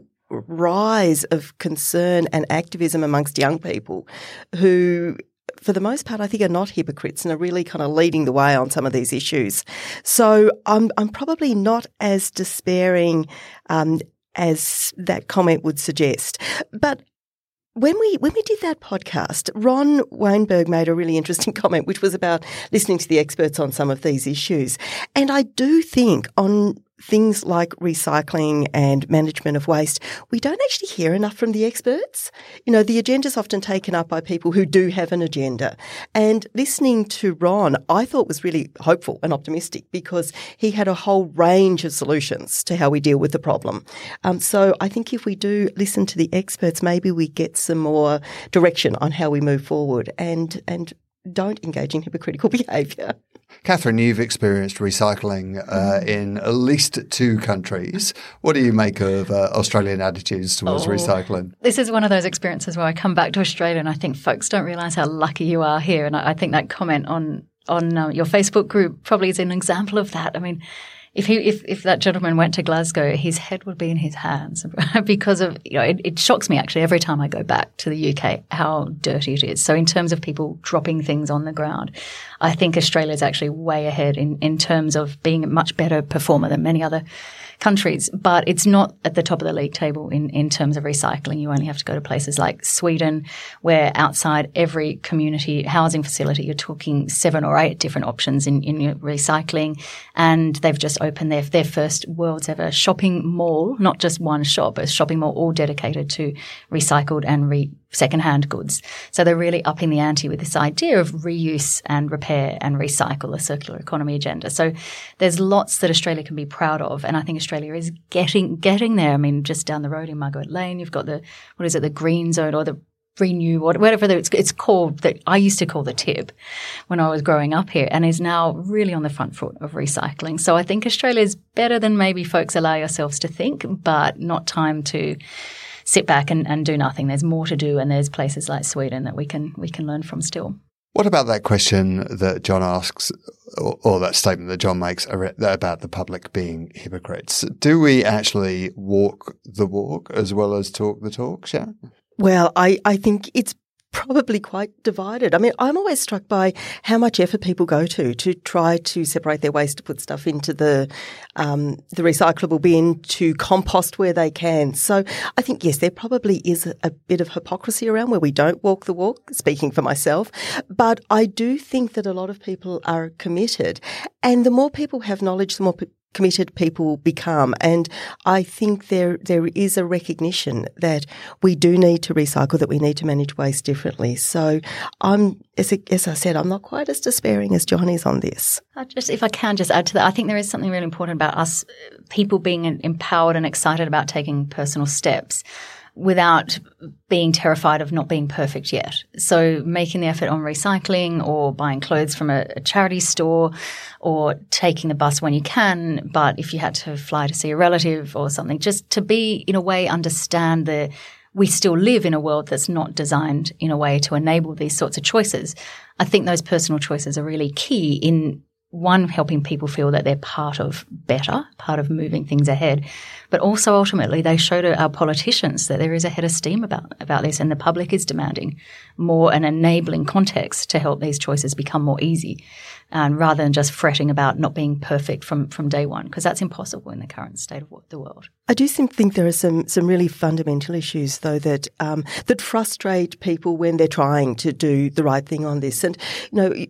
rise of concern and activism amongst young people who, for the most part, I think are not hypocrites and are really kind of leading the way on some of these issues. So I'm, I'm probably not as despairing um, as that comment would suggest. But When we when we did that podcast, Ron Weinberg made a really interesting comment, which was about listening to the experts on some of these issues. And I do think on things like recycling and management of waste, we don't actually hear enough from the experts. You know, the agenda's often taken up by people who do have an agenda. And listening to Ron, I thought was really hopeful and optimistic because he had a whole range of solutions to how we deal with the problem. Um, so I think if we do listen to the experts, maybe we get some more direction on how we move forward and, and don't engage in hypocritical behaviour. Catherine, you've experienced recycling uh, in at least two countries. What do you make of uh, Australian attitudes towards oh, recycling? This is one of those experiences where I come back to Australia and I think folks don't realise how lucky you are here. And I, I think that comment on on uh, your Facebook group probably is an example of that. I mean, If he, if, if that gentleman went to Glasgow, his head would be in his hands because of, you know, it, it shocks me actually every time I go back to the U K how dirty it is. So in terms of people dropping things on the ground, I think Australia is actually way ahead in, in terms of being a much better performer than many other countries. But it's not at the top of the league table in, in terms of recycling. You only have to go to places like Sweden, where outside every community housing facility, you're talking seven or eight different options in, in your recycling. And they've just opened their, their first world's ever shopping mall, not just one shop, but a shopping mall all dedicated to recycled and re secondhand goods. So they're really upping the ante with this idea of reuse and repair and recycle, a circular economy agenda. So there's lots that Australia can be proud of, and I think Australia is getting getting there. I mean, just down the road in Margaret Lane, you've got the, what is it, the Green Zone or the Renew, whatever it's, it's called, that I used to call the tip when I was growing up here, and is now really on the front foot of recycling. So I think Australia is better than maybe folks allow yourselves to think, but not time to sit back and, and do nothing. There's more to do, and there's places like Sweden that we can we can learn from still. What about that question that John asks, or, or that statement that John makes about the public being hypocrites? Do we actually walk the walk as well as talk the talk, Sharon? Well, I, I think it's probably quite divided. I mean, I'm always struck by how much effort people go to to try to separate their waste, to put stuff into the um, the recyclable bin, to compost where they can. So I think, yes, there probably is a, a bit of hypocrisy around where we don't walk the walk, speaking for myself. But I do think that a lot of people are committed. And the more people have knowledge, the more pe- committed people become. And I think there there is a recognition that we do need to recycle, that we need to manage waste differently. So I'm, as, as I said, I'm not quite as despairing as John is on this. I just, if I can just add to that, I think there is something really important about us people being empowered and excited about taking personal steps without being terrified of not being perfect yet. So making the effort on recycling, or buying clothes from a, a charity store, or taking the bus when you can, but if you had to fly to see a relative or something, just to be, in a way, understand the we still live in a world that's not designed in a way to enable these sorts of choices. I think those personal choices are really key in, one, helping people feel that they're part of better, part of moving things ahead, but also ultimately they show to our politicians that there is a head of steam about, about this, and the public is demanding more an enabling context to help these choices become more easy, and rather than just fretting about not being perfect from, from day one, because that's impossible in the current state of the world. I do think there are some, some really fundamental issues, though, that um, that frustrate people when they're trying to do the right thing on this. And, you know,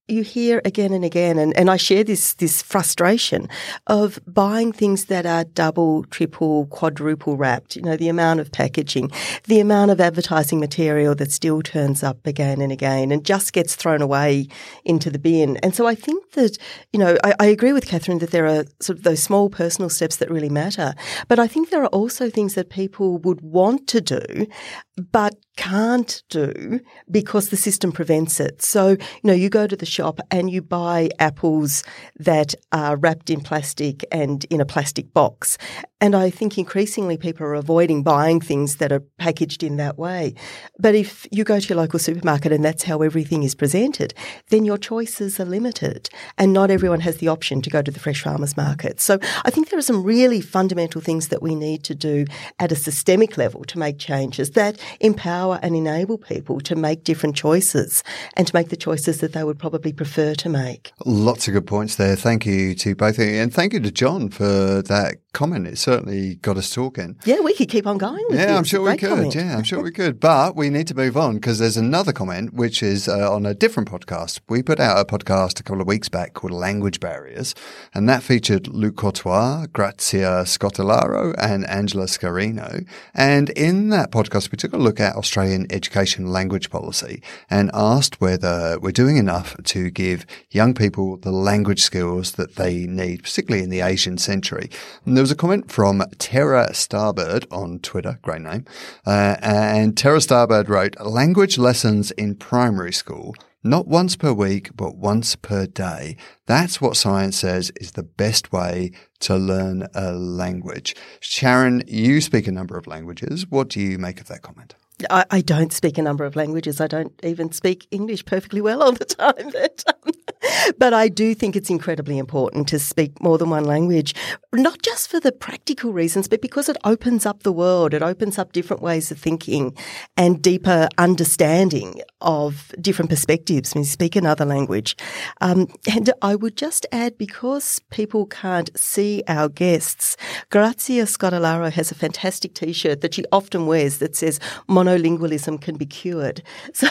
you hear again and again, and, and I share this this frustration of buying things that are double, triple, quadruple wrapped. You know, the amount of packaging, the amount of advertising material that still turns up again and again and just gets thrown away into the bin. And so I think that, you know, I, I agree with Catherine that there are sort of those small personal steps that really matter. But I think there are also things that people would want to do but can't do because the system prevents it. So, you know, you go to the shop and you buy apples that are wrapped in plastic and in a plastic box. And I think increasingly people are avoiding buying things that are packaged in that way. But if you go to your local supermarket and that's how everything is presented, then your choices are limited and not everyone has the option to go to the fresh farmers market. So I think there are some really fundamental things that we need to do at a systemic level to make changes that empower and enable people to make different choices and to make the choices that they would probably prefer to make. Lots of good points there. Thank you to both of you. And thank you to John for that comment. It certainly got us talking. Yeah, we could keep on going with Yeah, this. I'm sure we Great could. comment. Yeah, I'm sure we could. But we need to move on because there's another comment which is uh, on a different podcast. We put out a podcast a couple of weeks back called Language Barriers, and that featured Luc Courtois, Grazia Scotellaro, and Angela Scarino. And in that podcast, we took a look at Australian education language policy and asked whether we're doing enough to give young people the language skills that they need, particularly in the Asian century. And there was a comment from Tara Starbird on Twitter, great name, uh, and Tara Starbird wrote, language lessons in primary school, not once per week, but once per day. That's what science says is the best way to learn a language. Sharon, you speak a number of languages. What do you make of that comment? I, I don't speak a number of languages. I don't even speak English perfectly well all the time. But, um, but I do think it's incredibly important to speak more than one language, not just for the practical reasons, but because it opens up the world. It opens up different ways of thinking and deeper understanding of different perspectives when you speak another language. Um, and I would just add, because people can't see our guests, Grazia Scotellaro has a fantastic T-shirt that she often wears that says, monolingualism can be cured. So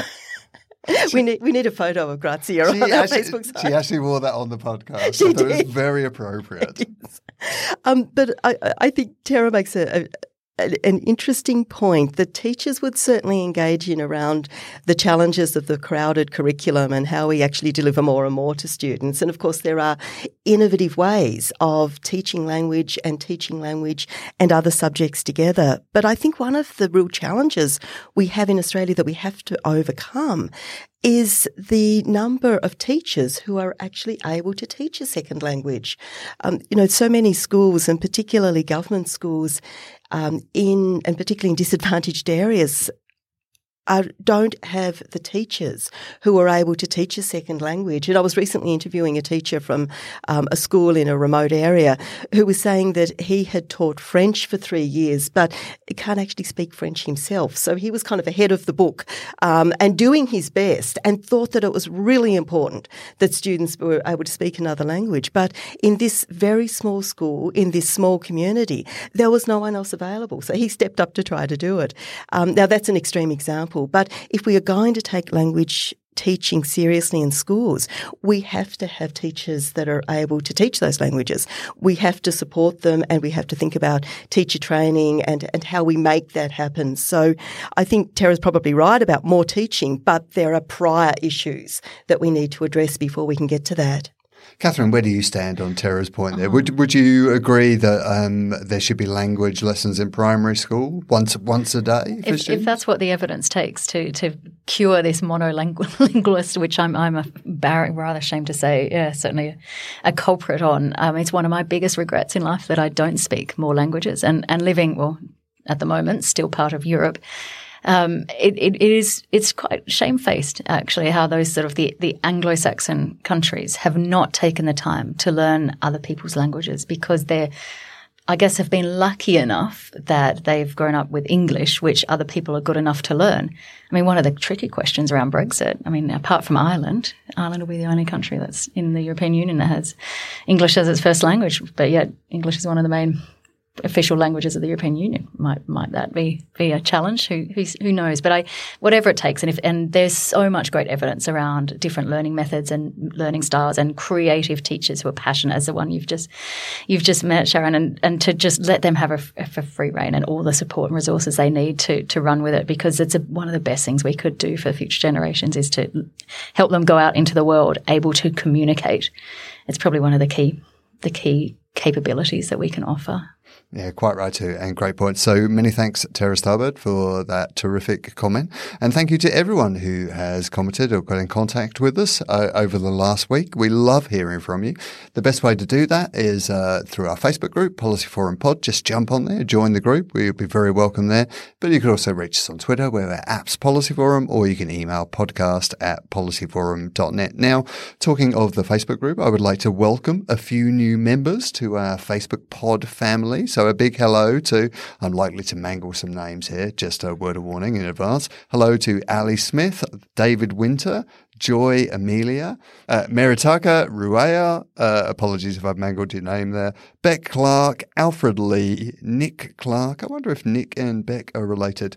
we need we need a photo of Grazia on our actually, Facebook site. She actually wore that on the podcast. She I thought did. it was very appropriate. Um, but I, I think Tara makes a, a an interesting point that teachers would certainly engage in around the challenges of the crowded curriculum and how we actually deliver more and more to students. And of course, there are innovative ways of teaching language and teaching language and other subjects together. But I think one of the real challenges we have in Australia that we have to overcome is the number of teachers who are actually able to teach a second language. Um, you know, so many schools, and particularly government schools, um, in and particularly in disadvantaged areas, Are, don't have the teachers who are able to teach a second language. And I was recently interviewing a teacher from um, a school in a remote area who was saying that he had taught French for three years but can't actually speak French himself. So he was kind of ahead of the book um, and doing his best, and thought that it was really important that students were able to speak another language. But in this very small school, in this small community, there was no one else available. So he stepped up to try to do it. Um, now, that's an extreme example. But if we are going to take language teaching seriously in schools, we have to have teachers that are able to teach those languages. We have to support them, and we have to think about teacher training and, and how we make that happen. So I think Tara's probably right about more teaching, but there are prior issues that we need to address before we can get to that. Catherine, where do you stand on Tara's point there? Would would you agree that um, there should be language lessons in primary school once once a day for If, students? if that's what the evidence takes to to cure this monolingualist, which I'm I'm a bar- rather ashamed to say, yeah, certainly a, a culprit on. Um, it's one of my biggest regrets in life that I don't speak more languages, and and living well at the moment still part of Europe. Um, it, it, it is, it's quite shamefaced actually how those sort of the, the Anglo-Saxon countries have not taken the time to learn other people's languages, because they're, I guess, have been lucky enough that they've grown up with English, which other people are good enough to learn. I mean, one of the tricky questions around Brexit, I mean, apart from Ireland, Ireland will be the only country that's in the European Union that has English as its first language, but yet English is one of the main official languages of the European Union. Might might that be be a challenge? Who who's, who knows? But I, whatever it takes, and if and there's so much great evidence around different learning methods and learning styles and creative teachers who are passionate, as the one you've just you've just met, Sharon, and, and to just let them have a, a free rein and all the support and resources they need to to run with it, because it's a, one of the best things we could do for future generations is to help them go out into the world able to communicate. It's probably one of the key the key capabilities that we can offer. Yeah, quite right too, and great point. So many thanks, Tara Starbird, for that terrific comment. And thank you to everyone who has commented or got in contact with us uh, over the last week. We love hearing from you. The best way to do that is uh, through our Facebook group, Policy Forum Pod. Just jump on there, join the group. We'll be very welcome there. But you can also reach us on Twitter, where we're apps Policy Forum, or you can email podcast at policyforum dot net. Now, talking of the Facebook group, I would like to welcome a few new members to our Facebook pod family. So a big hello to, I'm likely to mangle some names here, just a word of warning in advance. Hello to Ali Smith, David Winter, Joy Amelia, uh, Meritaka Ruea, uh, apologies if I've mangled your name there, Beck Clark, Alfred Lee, Nick Clark, I wonder if Nick and Beck are related,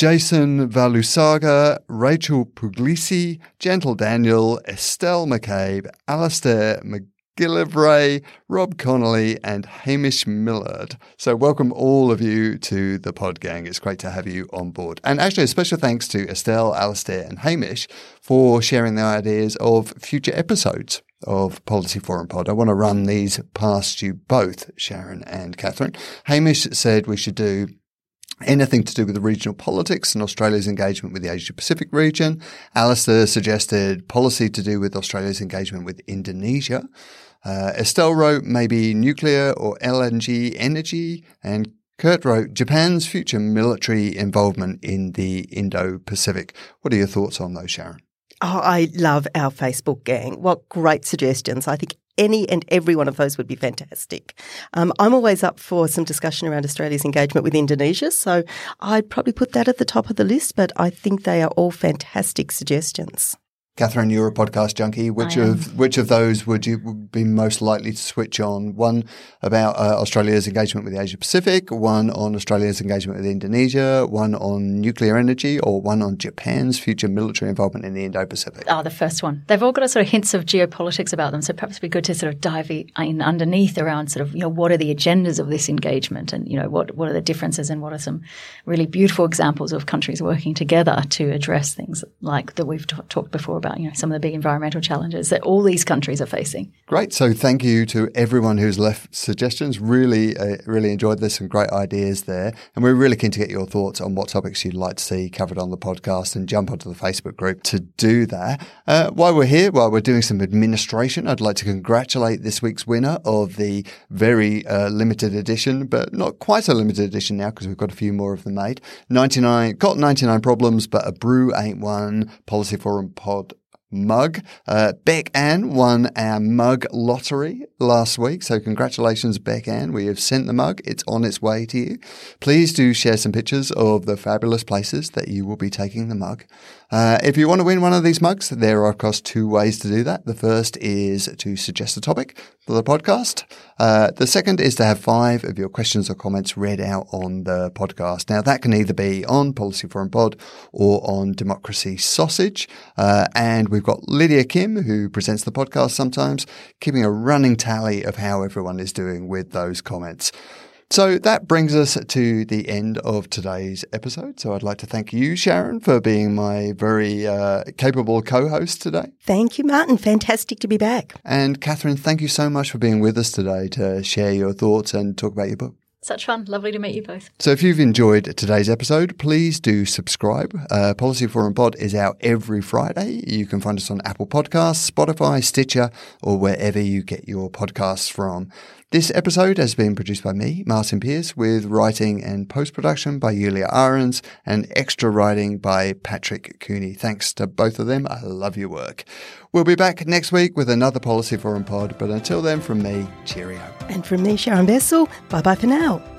Jason Valusaga, Rachel Puglisi, Gentle Daniel, Estelle McCabe, Alistair McGee, Gillivray, Rob Connolly, and Hamish Millard. So welcome all of you to the pod gang. It's great to have you on board. And actually a special thanks to Estelle, Alistair and Hamish for sharing their ideas of future episodes of Policy Forum Pod. I want to run these past you both, Sharon and Catherine. Hamish said we should do anything to do with the regional politics and Australia's engagement with the Asia-Pacific region. Alistair suggested policy to do with Australia's engagement with Indonesia. Uh, Estelle wrote maybe nuclear or L N G energy, and Kurt wrote Japan's future military involvement in the Indo-Pacific. What are your thoughts on those, Sharon? Oh, I love our Facebook gang. What great suggestions. I think any and every one of those would be fantastic. Um, I'm always up for some discussion around Australia's engagement with Indonesia, so I'd probably put that at the top of the list, but I think they are all fantastic suggestions. Catherine, you're a podcast junkie. Which of which of those would you be most likely to switch on? One about uh, Australia's engagement with the Asia Pacific, one on Australia's engagement with Indonesia, one on nuclear energy, or one on Japan's future military involvement in the Indo-Pacific? Oh, the first one. They've all got a sort of hints of geopolitics about them, so perhaps it'd be good to sort of dive in underneath around sort of, you know, what are the agendas of this engagement, and, you know, what what are the differences, and what are some really beautiful examples of countries working together to address things like that we've t- talked before about. About, you know, some of the big environmental challenges that all these countries are facing. Great. So thank you to everyone who's left suggestions. Really, uh, really enjoyed this. Some great ideas there. And we're really keen to get your thoughts on what topics you'd like to see covered on the podcast, and jump onto the Facebook group to do that. Uh, while we're here, while we're doing some administration, I'd like to congratulate this week's winner of the very uh, limited edition, but not quite so limited edition now because we've got a few more of them made. ninety-nine, got ninety-nine problems, but a brew ain't one. Policy Forum Pod mug. Uh, Beck Ann won our mug lottery last week. So congratulations, Beck Ann. We have sent the mug. It's on its way to you. Please do share some pictures of the fabulous places that you will be taking the mug. Uh, if you want to win one of these mugs, there are, of course, two ways to do that. The first is to suggest a topic for the podcast. Uh, the second is to have five of your questions or comments read out on the podcast. Now, that can either be on Policy Forum Pod or on Democracy Sausage. Uh, and we've got Lydia Kim, who presents the podcast sometimes, keeping a running tally of how everyone is doing with those comments. So that brings us to the end of today's episode. So I'd like to thank you, Sharon, for being my very uh, capable co-host today. Thank you, Martin. Fantastic to be back. And Catherine, thank you so much for being with us today to share your thoughts and talk about your book. Such fun. Lovely to meet you both. So if you've enjoyed today's episode, please do subscribe. Uh, Policy Forum Pod is out every Friday. You can find us on Apple Podcasts, Spotify, Stitcher, or wherever you get your podcasts from. This episode has been produced by me, Martin Pearce, with writing and post-production by Yulia Ahrens and extra writing by Patrick Cooney. Thanks to both of them. I love your work. We'll be back next week with another Policy Forum Pod, but until then, from me, cheerio. And from me, Sharon Bessel, bye-bye for now.